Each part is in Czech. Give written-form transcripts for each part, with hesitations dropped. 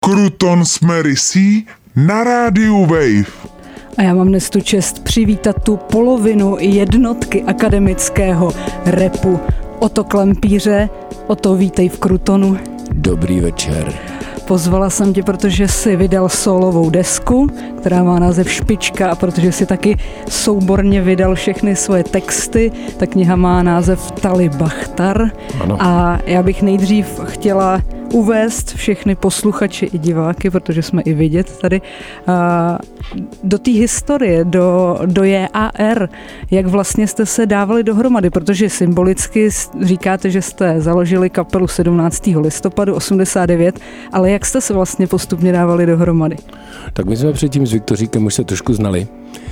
Kruton s Mary C. na rádiu Wave. A já mám dnes tu čest přivítat tu polovinu jednotky akademického rapu. Oto Klempíře, Oto, vítej v Krutonu. Dobrý večer. Pozvala jsem tě, protože jsi vydal solovou desku, která má název Špička, a protože jsi taky souborně vydal všechny svoje texty, ta kniha má název Talibachtar. Ano. A já bych nejdřív chtěla uvést všechny posluchače i diváky, protože jsme i vidět tady, do té historie, do JAR, jak vlastně jste se dávali dohromady, protože symbolicky říkáte, že jste založili kapelu 17. listopadu 89, ale jak jste se vlastně postupně dávali dohromady? Tak my jsme předtím s Viktoříkem už se trošku znali.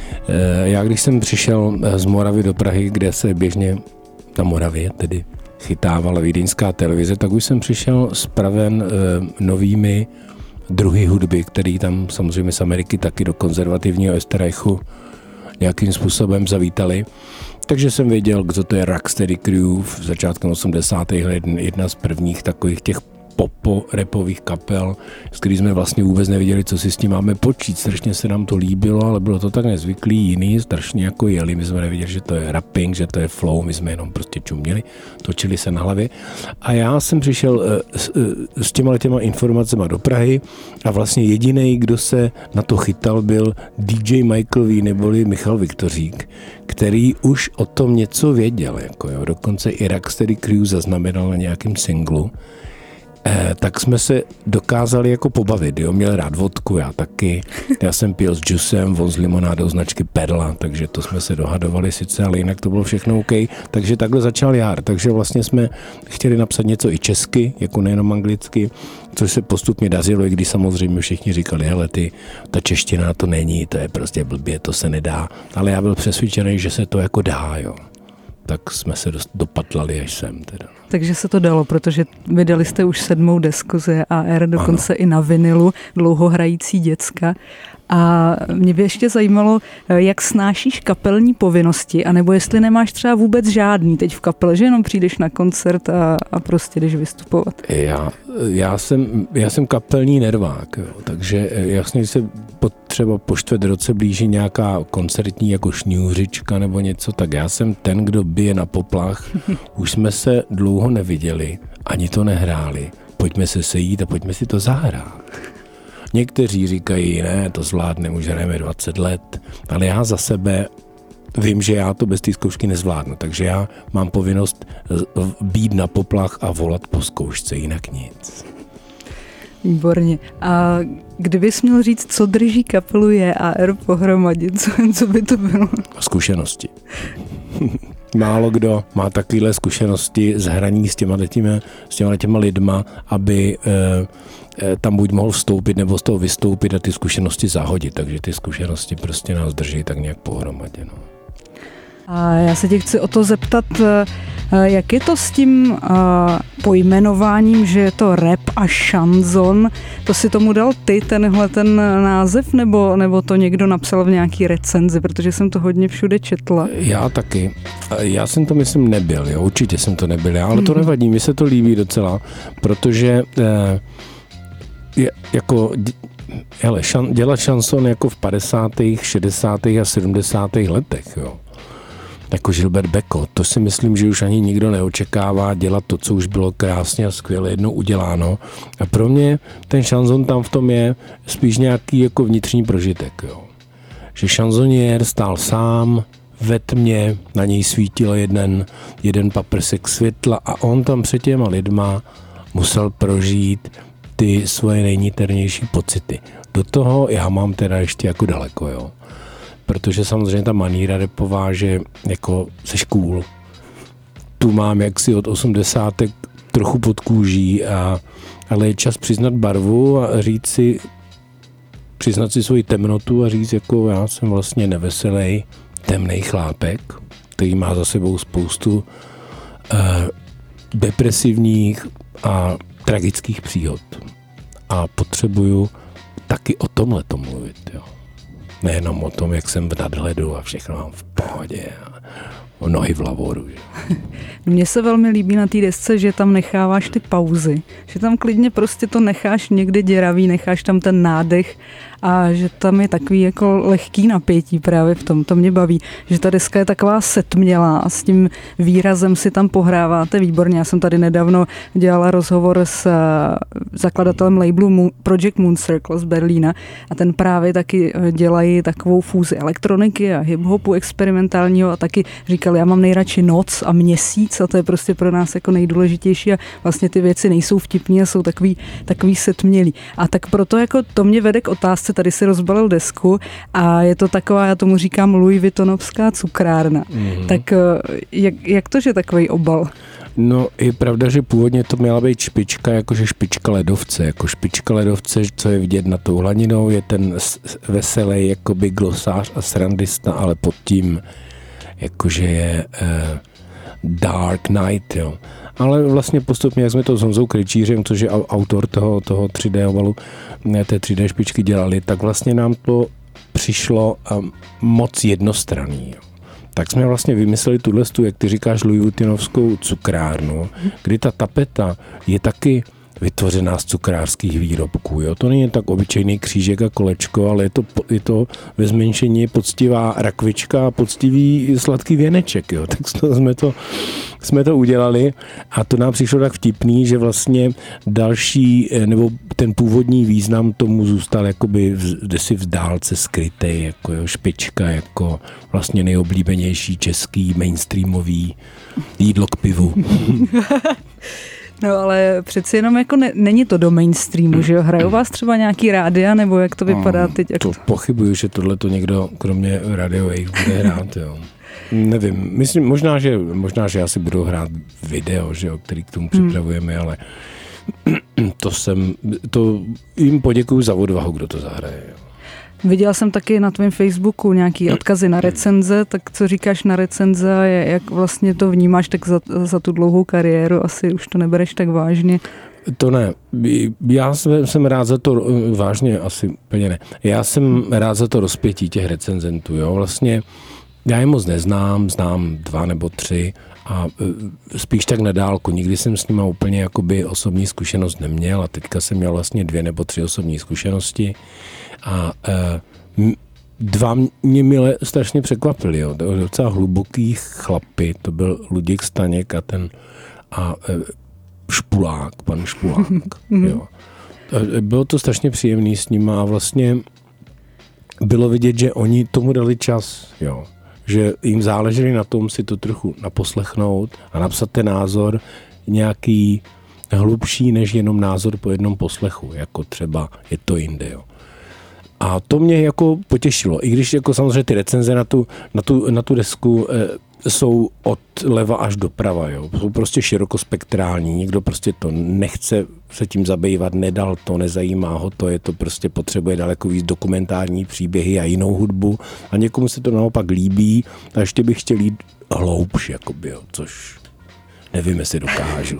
Já když jsem přišel z Moravy do Prahy, kde se běžně na Moravě tedy chytávala vídeňská televize, tak už jsem přišel spraven novými druhy hudby, který tam samozřejmě z Ameriky taky do konzervativního Österreichu nějakým způsobem zavítali. Takže jsem věděl, kdo to je Rocksteady Crew v začátkem 80. let, jedna z prvních takových těch popo-rapových kapel, s kterými jsme vlastně vůbec nevěděli, co si s tím máme počít. Strašně se nám to líbilo, ale bylo to tak nezvyklý, jiný, strašně jako jeli. My jsme nevěděli, že to je rapping, že to je flow, my jsme jenom prostě čuměli, točili se na hlavě. A já jsem přišel s těma informacemi do Prahy a vlastně jediný, kdo se na to chytal, byl DJ Michael V, neboli Michal Viktořík, který už o tom něco věděl. Jako jo. Dokonce i Rocksteady Crew zaznamenal na nějakém singlu. Tak jsme se dokázali jako pobavit, jo, měl rád vodku, já taky, já jsem pil s džusem, on s limonádou značky Perla, takže to jsme se dohadovali sice, ale jinak to bylo všechno OK, takže takhle začal JAR, takže vlastně jsme chtěli napsat něco i česky, jako nejenom anglicky, což se postupně dařilo, i když samozřejmě všichni říkali, hele ta čeština to není, to je prostě blbě, to se nedá, ale já byl přesvědčený, že se to jako dá, jo. Tak jsme se dopatlali až sem teda. Takže se to dalo, protože vydali jste už 7. desku z JAR, dokonce ano. I na vinilu, dlouho hrající děcka. A mě by ještě zajímalo, jak snášíš kapelní povinnosti, anebo jestli nemáš třeba vůbec žádný teď v kapele, že jenom přijdeš na koncert a prostě jdeš vystupovat. Já jsem kapelní nervák, jo, takže jasně se třeba po čtvrt roce blíží nějaká koncertní jako šňůřička nebo něco, tak já jsem ten, kdo bije na poplach. Už jsme se dlouho neviděli, ani to nehráli. Pojďme se sejít a pojďme si to zahrát. Někteří říkají, ne, to zvládne, už hrajeme 20 let, ale já za sebe vím, že já to bez té zkoušky nezvládnu, takže já mám povinnost být na poplach a volat po zkoušce, jinak nic. Výborně. A kdybys měl říct, co drží kapelu JAR pohromadě, co by to bylo? Zkušenosti. Málo kdo má takovéhle zkušenosti z hraní s těma lidma, aby tam buď mohl vstoupit nebo z toho vystoupit a ty zkušenosti zahodit. Takže ty zkušenosti prostě nás drží tak nějak pohromadě. No. A já se tě chci o to zeptat, jak je to s tím pojmenováním, že je to rap a šanzon? To si tomu dal ty, tenhle ten název, nebo to někdo napsal v nějaký recenzi, protože jsem to hodně všude četla. Já taky. Já jsem to myslím nebyl, jo? Určitě jsem to nebyl, ale to nevadí, mi se to líbí docela, protože dělat šanson jako v 50., 60. a 70. letech, jo. Jako Gilbert Bécaud, to si myslím, že už ani nikdo neočekává dělat to, co už bylo krásně a skvěle jednou uděláno. A pro mě ten šanzon tam v tom je spíš nějaký jako vnitřní prožitek, jo. Že šanzoniér stál sám ve tmě, na něj svítil jeden paprsek světla a on tam před těma lidma musel prožít ty svoje nejniternější pocity. Do toho já mám teda ještě jako daleko, jo. Protože samozřejmě ta maníra rapová, že jako seš cool. Tu mám jaksi od 80. trochu pod kůží, ale je čas přiznat barvu a přiznat si svoji temnotu a říct, jako já jsem vlastně neveselý, temnej chlápek, který má za sebou spoustu depresivních a tragických příhod. A potřebuju taky o tomhleto mluvit, jo. Nejenom o tom, jak jsem v nadhledu a všechno mám v pohodě. nohy v lavoru. Že? Mně se velmi líbí na té desce, že tam necháváš ty pauzy, že tam klidně prostě to necháš někde děravý, necháš tam ten nádech a že tam je takový jako lehký napětí právě v tom, to mě baví, že ta deska je taková setmělá a s tím výrazem si tam pohráváte výborně. Já jsem tady nedávno dělala rozhovor s zakladatelem labelu Project Moon Circle z Berlína a ten právě taky dělají takovou fúzi elektroniky a hip-hopu experimentálního a taky říkal, já mám nejradši noc a měsíc a to je prostě pro nás jako nejdůležitější a vlastně ty věci nejsou vtipní a jsou takový setmělý. A tak proto jako to mě vede k otázce, tady si rozbalil desku a je to taková, já tomu říkám Louis Vuittonovská cukrárna. Tak jak to, že takovej obal? No je pravda, že původně to měla být špička, jakože špička ledovce. Jako špička ledovce, co je vidět nad tou hladinou, je ten veselý jakoby glosář a srandista, ale pod tím jakože je Dark Knight, jo. Ale vlastně postupně, jak jsme to s Honzou Krejčířem, což je autor toho 3D obalu, té 3D špičky dělali, tak vlastně nám to přišlo moc jednostranný, jo. Tak jsme vlastně vymysleli tuhle, jak ty říkáš, Louis Vuittonovskou cukrárnu, kdy ta tapeta je taky vytvořená z cukrářských výrobků. Jo? To není tak obyčejný křížek a kolečko, ale je to ve zmenšení poctivá rakvička a poctivý sladký věneček. Jo? Tak jsme to udělali a to nám přišlo tak vtipný, že vlastně další, nebo ten původní význam tomu zůstal jakoby desi v dálce skrytej, jako jo, špička, jako vlastně nejoblíbenější český mainstreamový jídlo k pivu. No ale přeci jenom jako není to do mainstreamu, že jo? Hrajou vás třeba nějaký rádia, nebo jak to vypadá teď? To pochybuju, že tohle to někdo kromě Radio Wave bude hrát, jo. Nevím, myslím, možná, že asi budou hrát video, že jo, který k tomu připravujeme, ale to jim poděkuju za odvahu, kdo to zahraje, jo. Viděla jsem taky na tvém Facebooku nějaký odkazy na recenze, tak co říkáš na recenze, jak vlastně to vnímáš tak za tu dlouhou kariéru, asi už to nebereš tak vážně? To ne, já jsem rád za to, vážně asi úplně ne, já jsem rád za to rozpětí těch recenzentů, jo, vlastně já je moc neznám, znám 2 nebo 3 a spíš tak na dálku, nikdy jsem s nima úplně jakoby osobní zkušenost neměl a teďka jsem měl vlastně 2 nebo 3 osobní zkušenosti a 2 mě mile strašně překvapili, jo. Docela hluboký chlapy, to byl Luděk Staněk a Špulák, pan Špulák, jo. Bylo to strašně příjemný s nima a vlastně bylo vidět, že oni tomu dali čas, jo. Že jim záleželi na tom si to trochu naposlechnout a napsat ten názor nějaký hlubší než jenom názor po jednom poslechu, jako třeba Je to jinde, jo. A to mě jako potěšilo, i když jako samozřejmě ty recenze na tu desku jsou od leva až doprava, jo. Jsou prostě širokospektrální, nikdo prostě to nechce se tím zabývat, nedal to, nezajímá ho to, je to prostě potřebuje daleko víc dokumentární příběhy a jinou hudbu a někomu se to naopak líbí a ještě bych chtěl jít hloubš, jakoby, jo, což nevím, jestli dokážu.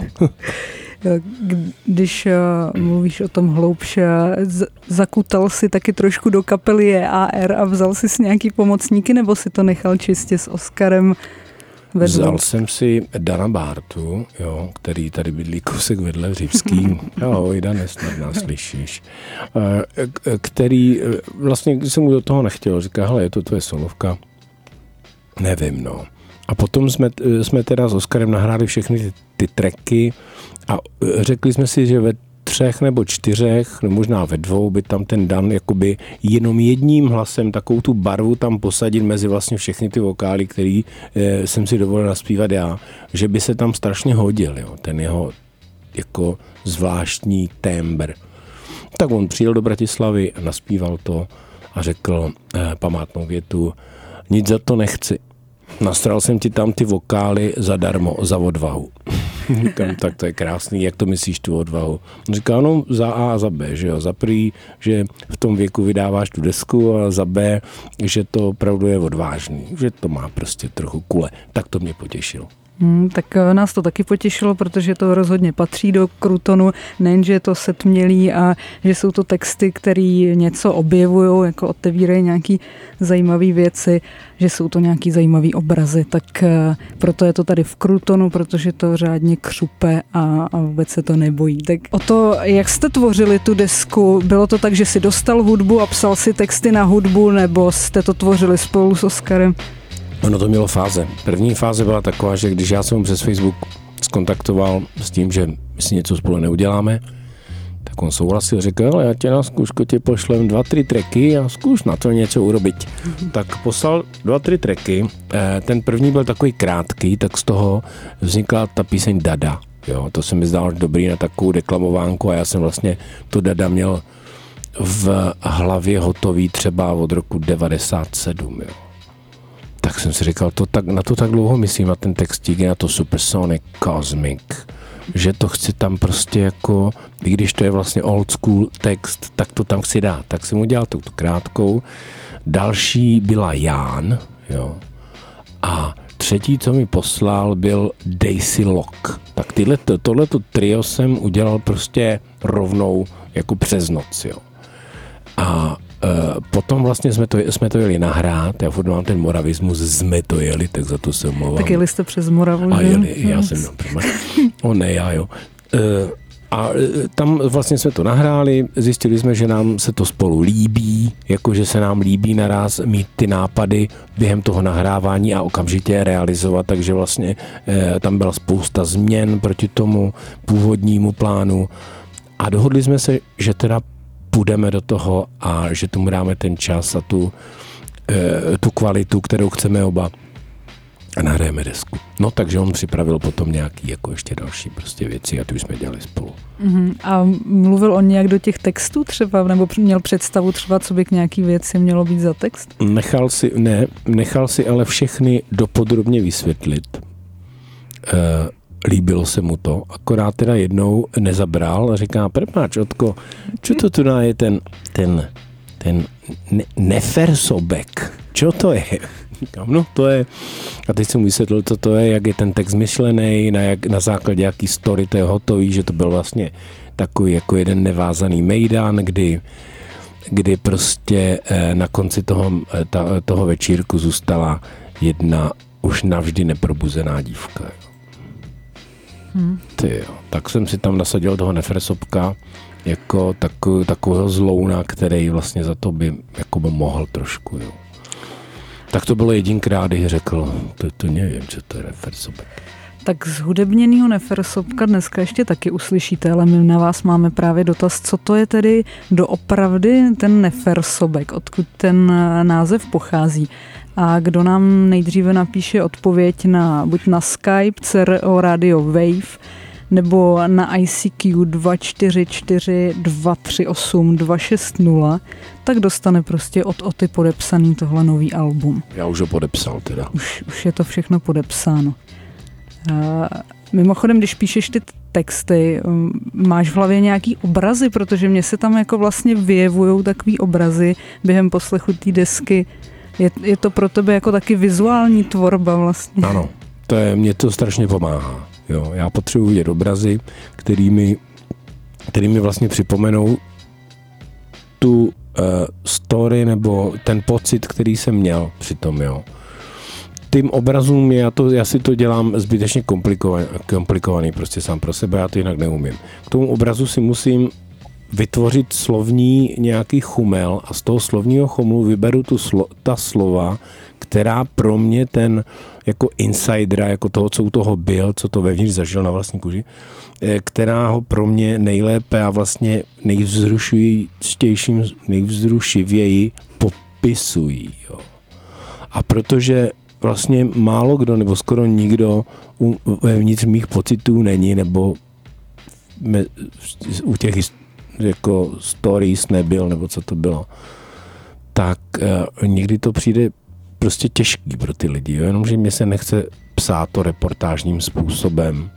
Když mluvíš o tom hloubše, zakutal si taky trošku do kapely EAR a vzal si nějaký pomocníky, nebo si to nechal čistě s Oskarem vedle? Vzal jsem si Dana Bártu, jo, který tady bydlí kousek vedle v Řípský. Ahoj, Dane, snad nás slyšíš. Který vlastně, když jsem mu do toho nechtěl, říká, hele, je to tvoje solovka? Nevím, no. A potom jsme teda s Oskarem nahráli všechny ty tracky a řekli jsme si, že ve 3 nebo 4, no možná ve 2 by tam ten Dan jakoby jenom jedním hlasem takovou tu barvu tam posadit mezi vlastně všechny ty vokály, který jsem si dovolil naspívat já, že by se tam strašně hodil, jo, ten jeho jako zvláštní tembr. Tak on přijel do Bratislavy a naspíval to a řekl památnou větu: nic za to nechci. Nastral jsem ti tam ty vokály zadarmo, za odvahu. Říkám, tak to je krásný, jak to myslíš tu odvahu? Říká, no za A a za B, že jo, za prvý, že v tom věku vydáváš tu desku a za B, že to opravdu je odvážný, že to má prostě trochu kule. Tak to mě potěšilo. Tak nás to taky potěšilo, protože to rozhodně patří do Krutonu. Nejenže je to setmělý a že jsou to texty, které něco objevují, jako otevírají nějaký zajímavé věci, že jsou to nějaký zajímavý obrazy. Tak proto je to tady v Krutonu, protože to řádně křupe a vůbec se to nebojí. Tak o to, jak jste tvořili tu desku, bylo to tak, že si dostal hudbu a psal si texty na hudbu, nebo jste to tvořili spolu s Oskarem? Ono to mělo fáze. První fáze byla taková, že když já jsem ho přes Facebook skontaktoval s tím, že si něco spolu neuděláme, tak on souhlasil, řekl, ale já tě na zkoušku pošlem 2-3 tracky a zkus na to něco urobit. Tak poslal 2-3 tracky, ten první byl takový krátký, tak z toho vznikla ta píseň Dada. Jo, to se mi zdálo dobrý na takovou deklamovánku a já jsem vlastně to Dada měl v hlavě hotový třeba od roku 97, jo. Tak jsem si říkal, na to tak dlouho myslím, na ten textík, na to Supersonic Cosmic, že to chci tam prostě jako, i když to je vlastně old school text, tak to tam chci dát. Tak jsem udělal tu krátkou. Další byla Ján, jo. A třetí, co mi poslal, byl Daisy Lock. Tak tohleto trio jsem udělal prostě rovnou jako přes noc, jo. A potom vlastně jsme to jeli nahrát, já furt mám ten moravismus, jsme to jeli, tak za to se omlouvám. Tak jeli jste přes Moravu, a jeli, já jsem já jo. A tam vlastně jsme to nahráli, zjistili jsme, že nám se to spolu líbí, jakože se nám líbí naraz mít ty nápady během toho nahrávání a okamžitě je realizovat, takže vlastně tam byla spousta změn proti tomu původnímu plánu a dohodli jsme se, že teda půjdeme do toho a že tomu dáme ten čas a tu kvalitu, kterou chceme oba a nahrajeme desku. No takže on připravil potom nějaký jako ještě další prostě věci a ty už jsme dělali spolu. A mluvil on nějak do těch textů třeba, nebo měl představu třeba, co by k nějaký věci mělo být za text? Nechal si ale všechny dopodrobně vysvětlit. Líbilo se mu to, akorát teda jednou nezabral a říká, prepáč, Otko, čo to tu je ten nefersobek? Čo to je? Říkám, no to je, a teď jsem vysvětlil, co to je, jak je ten text myšlený, na základě jaký story to je hotový, že to byl vlastně takový jako jeden nevázaný mejdan, kdy prostě na konci toho večírku zůstala jedna už navždy neprobuzená dívka. Tak jsem si tam nasadil toho Nefersobka jako takového zlouna, který vlastně za to by jako by mohl trošku. Jo. Tak to bylo jedinkrát, když řekl, to nevím, co to je Nefersobek. Tak z hudebněného Nefersobka dneska ještě taky uslyšíte, ale my na vás máme právě dotaz, co to je tedy doopravdy ten Nefersobek, odkud ten název pochází. A kdo nám nejdříve napíše odpověď buď na Skype, CRO Radio Wave, nebo na ICQ 244 238 260, tak dostane prostě od Oty podepsaný tohle nový album. Já už ho podepsal teda. Už je to všechno podepsáno. Mimochodem, když píšeš ty texty, máš v hlavě nějaký obrazy, protože mně se tam jako vlastně vyjevujou takový obrazy během poslechu té desky. Je to pro tebe jako taky vizuální tvorba vlastně? Ano, mě to strašně pomáhá. Jo, já potřebuji vidět obrazy, který mi vlastně připomenou tu story nebo ten pocit, který jsem měl při tom, jo. Tím obrazům já si to dělám zbytečně komplikovaný prostě sám pro sebe, já to jinak neumím. K tomu obrazu si musím vytvořit slovní nějaký chumel a z toho slovního chumlu vyberu ta slova, která pro mě ten jako insidera, jako toho, co u toho byl, co to vevnitř zažil na vlastní kůži, která ho pro mě nejlépe a vlastně nejvzrušivěji popisují. Jo. A protože vlastně málo kdo nebo skoro nikdo vevnitř mých pocitů není, nebo u těch jako stories nebyl, nebo co to bylo, tak někdy to přijde prostě těžký pro ty lidi, jo? Jenomže mě se nechce psát to reportážním způsobem.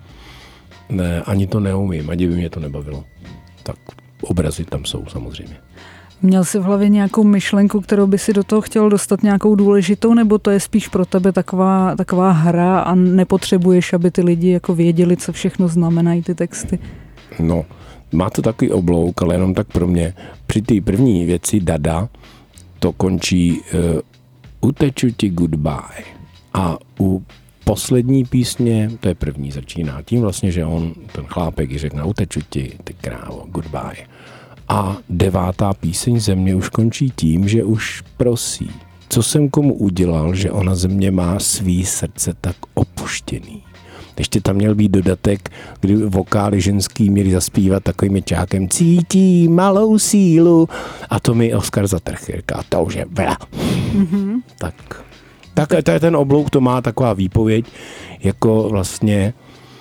Ne, ani to neumím, ani by mě to nebavilo. Tak obrazy tam jsou samozřejmě. Měl jsi v hlavě nějakou myšlenku, kterou by si do toho chtěl dostat nějakou důležitou, nebo to je spíš pro tebe taková hra a nepotřebuješ, aby ty lidi jako věděli, co všechno znamenají ty texty? No, má to takový oblouk, ale jenom tak pro mě. Při té první věci Dada to končí uteču ti goodbye. A u poslední písně, to je první, začíná tím vlastně, že on, ten chlápek, ji řekne uteču ti, ty krávo, goodbye. A 9. píseň Země už končí tím, že už prosí. Co jsem komu udělal, že ona země má svý srdce tak opuštěný. Ještě tam měl být dodatek, kdy vokály ženský měli zaspívat takovým čákem cítí malou sílu a to mi Oskar zatrhl. Říká, to už je vela. Mm-hmm. Tak to je ten oblouk, to má taková výpověď, jako vlastně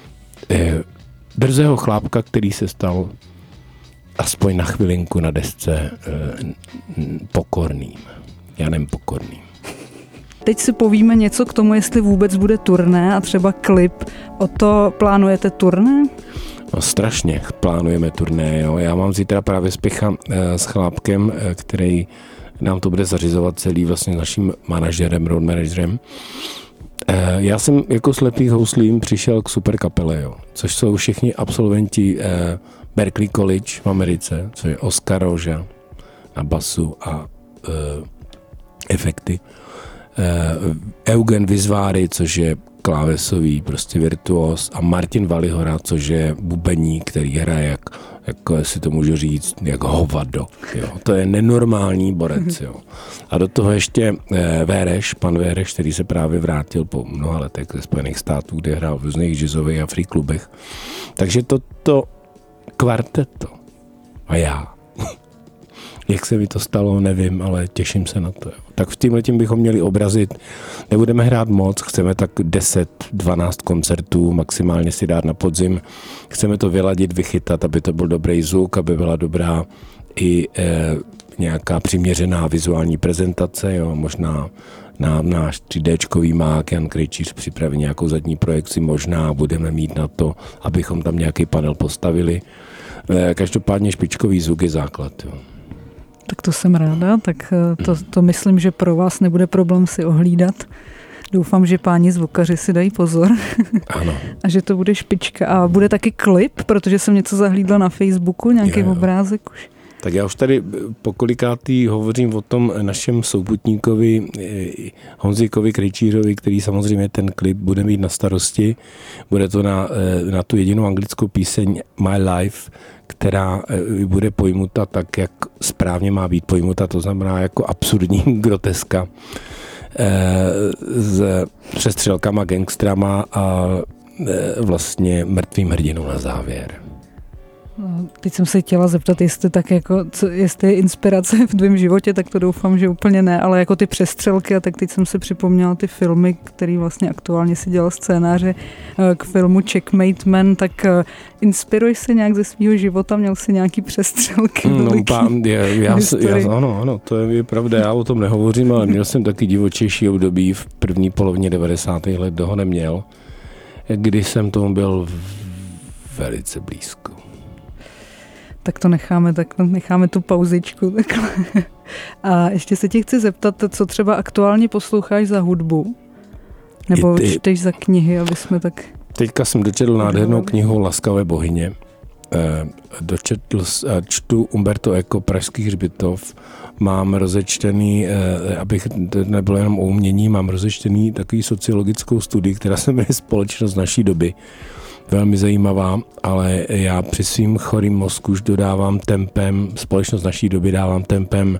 drzého chlápka, který se stal aspoň na chvilinku na desce pokorným. Janem Pokorným. Teď si povíme něco k tomu, jestli vůbec bude turné a třeba klip. O to plánujete turné? No, strašně plánujeme turné. Jo. Já mám zítra právě spěcha s chlápkem, který nám to bude zařizovat celý vlastně naším manažerem, road managerem. Já jsem jako slepý houslím přišel k super kapele, jo, což jsou všichni absolventi Berklee College v Americe, což je Oskar Roža na basu a efekty. Eugen Vizváry, což je klávesový prostě virtuos a Martin Valihora, což je bubeník, který hraje jako jestli to můžu říct, jak hovado. Jo. To je nenormální borec. Jo. A do toho ještě pan Véreš, který se právě vrátil po mnoha letech ze Spojených států, kde hrál v různých jazzových a free klubech. Takže toto kvarteto a já. Jak se mi to stalo, nevím, ale těším se na to. Jo. Tak v tímhletím bychom měli obrazit, nebudeme hrát moc, chceme tak 10-12 koncertů, maximálně si dát na podzim. Chceme to vyladit, vychytat, aby to byl dobrý zvuk, aby byla dobrá i nějaká přiměřená vizuální prezentace. Jo. Možná náš 3Dčkový mák Jan Krejčíř připraví nějakou zadní projekci, možná budeme mít na to, abychom tam nějaký panel postavili. Každopádně špičkový zvuk je základ. Jo. Tak to jsem ráda, tak to myslím, že pro vás nebude problém si ohlídat. Doufám, že páni zvukaři si dají pozor. Ano. A že to bude špička. A bude taky klip, protože jsem něco zahlídla na Facebooku, nějaký obrázek už. Tak já už tady pokolikátý hovořím o tom našem souputníkovi Honzíkovi Krejčířovi, který samozřejmě ten klip bude mít na starosti. Bude to na tu jedinou anglickou píseň My Life, která bude pojmuta tak, jak správně má být pojmuta, to znamená jako absurdní groteska s přestřelkama, gangstrama a vlastně mrtvým hrdinou na závěr. Teď jsem se chtěla zeptat, jestli je inspirace v tvém životě, tak to doufám, že úplně ne, ale jako ty přestřelky, a tak teď jsem si připomněla ty filmy, který vlastně aktuálně si dělal scénáře k filmu Checkmate Man, tak inspiruješ se nějak ze svého života, měl jsi nějaký přestřelky? Ano, to je pravda, já o tom nehovořím, ale měl jsem taky divočejší období v první polovině 90. let, toho neměl, kdy jsem tomu byl velice blízko. Tak to necháme tu pauzičku. Takhle. A ještě se tě chci zeptat, co třeba aktuálně posloucháš za hudbu? Nebo čteš za knihy, aby jsme tak... Teďka jsem dočetl nádhernou knihu Laskavé bohyně. Čtu Umberto Eco, Pražský hřbitov. Mám rozečtený, abych nebylo jenom o umění, mám rozečtený takový sociologickou studii, která se jmenuje Společnost naší doby. Velmi zajímavá, ale já při svým chorým mozku už dodávám tempem, společnost naší doby dávám tempem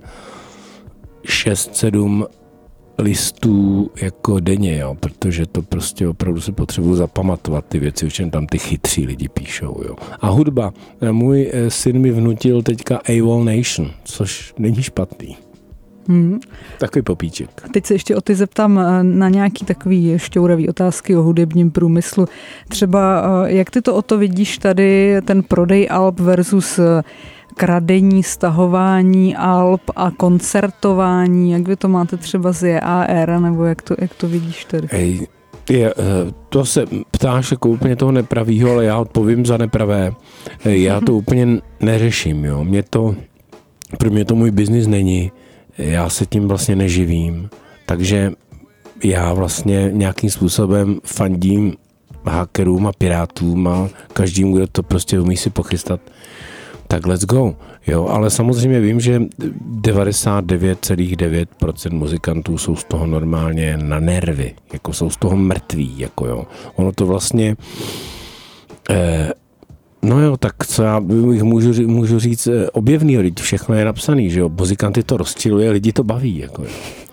6-7 listů jako denně, jo, protože to prostě opravdu se potřebuji zapamatovat ty věci, o čem tam ty chytří lidi píšou. Jo. A hudba. Můj syn mi vnutil teďka AWOL Nation, což není špatný. Takový popíček. Teď se ještě o ty zeptám na nějaký takový šťouravý otázky o hudebním průmyslu. Třeba jak ty to o to vidíš tady, ten prodej alb versus kradení, stahování alb a koncertování, jak vy to máte třeba z JAR, nebo jak to vidíš tady? To se ptáš jako úplně toho nepravýho, ale já odpovím za nepravé. Já to úplně neřeším, jo. Mě to pro mě to můj biznis není, já se tím vlastně neživím, takže já vlastně nějakým způsobem fandím hackerům a pirátům a každým, kdo to prostě umí si pochystat, tak let's go. Jo, ale samozřejmě vím, že 99,9% muzikantů jsou z toho normálně na nervy, jako jsou z toho mrtví, jako jo. Ono to vlastně no jo, tak co já můžu říct objevnýho, všechno je napsaný, že jo, muzikanty to rozčiluje, lidi to baví, jako jo.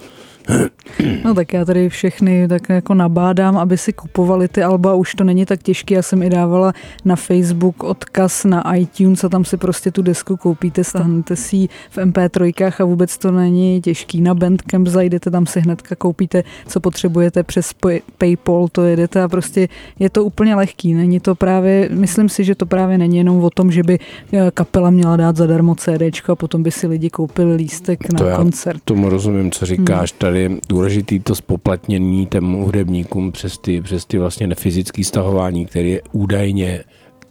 No tak já tady všechny tak jako nabádám, aby si kupovali ty alba, už to není tak těžké, já jsem i dávala na Facebook odkaz na iTunes a tam si prostě tu desku koupíte, stáhnete si ji v MP3 a vůbec to není těžký. Na Bandcamp zajdete, tam si hnedka koupíte, co potřebujete přes PayPal, to jedete a prostě je to úplně lehký. Není to právě, myslím si, že to právě není jenom o tom, že by kapela měla dát zadarmo CDčko a potom by si lidi koupili lístek na koncert. Tomu rozumím, co říkáš, tady je důležitý to spoplatnění těm hudebníkům přes ty vlastně nefyzické stahování, který je údajně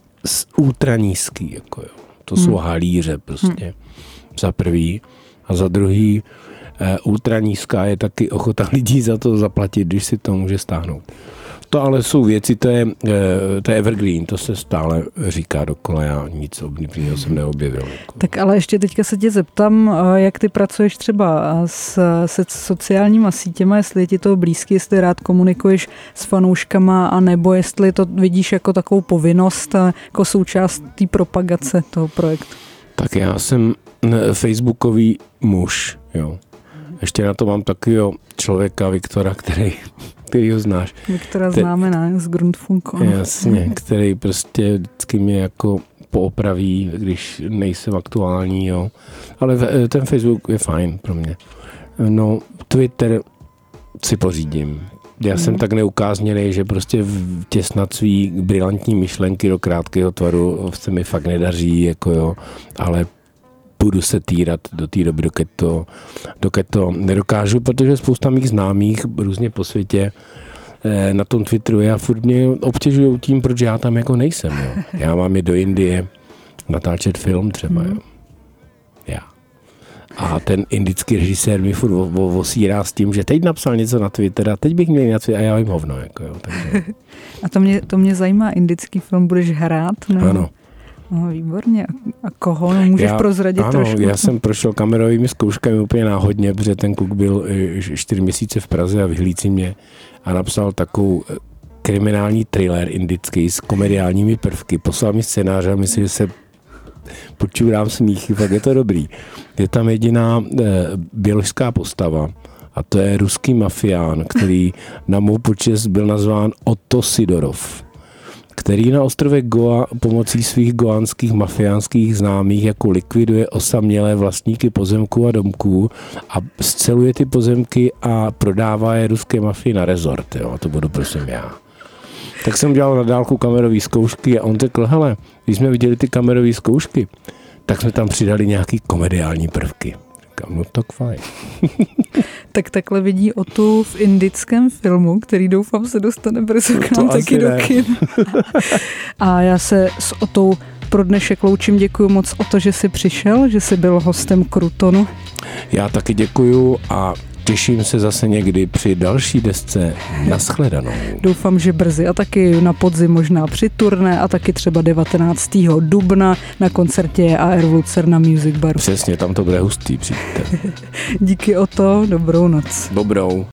ultra nízký, jako jo. To jsou halíře prostě za prvý a za druhý ultra nízká je taky ochota lidí za to zaplatit, když si to může stáhnout. To ale jsou věci, to je evergreen, to se stále říká dokola, já nic obdobného jsem neobjevil. Tak ale ještě teďka se tě zeptám, jak ty pracuješ třeba se sociálníma sítěma, jestli je ti to blízký, jestli rád komunikuješ s fanouškama, anebo jestli to vidíš jako takovou povinnost, jako součást té propagace toho projektu. Tak já jsem facebookový muž, jo. Ještě na to mám takového člověka, Viktora, který ho znáš. Viktora známe, ne? Z Grundfunku. Jasně, který prostě vždycky mě jako poopraví, když nejsem aktuální, jo. Ale ten Facebook je fajn pro mě. No, Twitter si pořídím. Já jsem tak neukázněnej, že prostě vtěsnat svý brilantní myšlenky do krátkého tvaru se mi fakt nedaří, jako jo, ale budu se týrat do té doby, dokud to nedokážu, protože spousta mých známých různě po světě na tom Twitteru a furt mě obtěžujou tím, proč já tam jako nejsem. Jo. Já mám je do Indie natáčet film třeba. Jo. Já. A ten indický režisér mi furt osírá s tím, že teď napsal něco na Twitter a teď bych měl něco a já jim hovno. Jako, jo. Takže... A to mě zajímá, indický film budeš hrát? Nebo? Ano. No, výborně. A koho? No, můžeš prozradit trošku? Ano, já jsem prošel kamerovými zkouškami úplně náhodně, protože ten kluk byl 4 měsíce v Praze a vyhlídl mě a napsal takovou kriminální thriller indický s komediálními prvky. Poslal mi scénář a myslím, že se počurám smíchy, fakt je to dobrý. Je tam jediná běložská postava a to je ruský mafián, který na mou počest byl nazván Otto Sidorov, který na ostrově Goa pomocí svých goánských mafiánských známých jako likviduje osamělé vlastníky pozemků a domků a sceluje ty pozemky a prodává je ruské mafii na rezort. Jo? A to budu prosím já. Tak jsem dělal na dálku kamerové zkoušky a on řekl, hele, když jsme viděli ty kamerové zkoušky, tak jsme tam přidali nějaký komediální prvky. Říkám, no tak fajn. Tak takhle vidí Otu v indickém filmu, který doufám se dostane brzo k nám taky do kin. A já se s Otou pro dnešek loučím, děkuji moc o to, že jsi přišel, že jsi byl hostem Krutonu. Já taky děkuju a těším se zase někdy při další desce. Nashledanou. Doufám, že brzy a taky na podzim možná při turné a taky třeba 19. dubna na koncertě AR v Lucerna Music Baru. Přesně, tam to bude hustý, přijďte. Díky o to, dobrou noc. Dobrou.